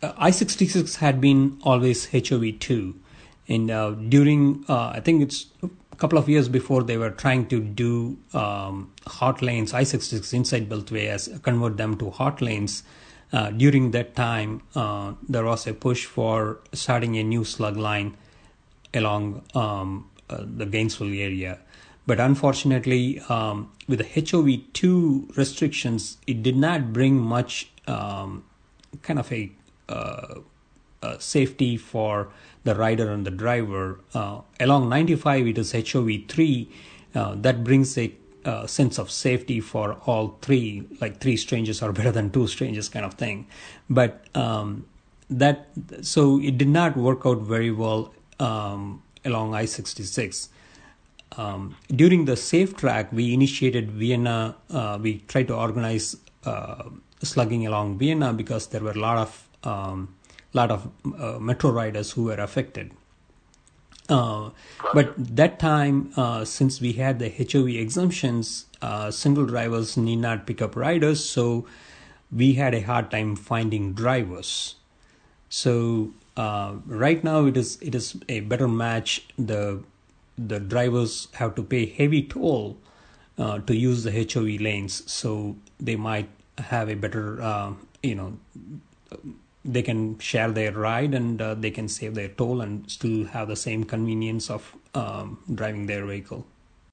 I-66 had been always HOV2. And during, I think it's a couple of years before, they were trying to do hot lanes, I-66 inside Beltway, convert them to hot lanes. During that time, there was a push for starting a new slug line along the Gainesville area. But unfortunately, with the HOV2 restrictions, it did not bring much kind of a safety for the rider and the driver. Along 95, it is HOV3. That brings a sense of safety for all three, like three strangers are better than two strangers kind of thing. But so it did not work out very well along I-66. During the Safe Track, we initiated Vienna. We tried to organize slugging along Vienna because there were a lot of metro riders who were affected. But that time, since we had the HOV exemptions, single drivers need not pick up riders, so we had a hard time finding drivers. So right now it is a better match. The drivers have to pay heavy toll to use the HOV lanes, so they might have a better, they can share their ride and they can save their toll and still have the same convenience of driving their vehicle.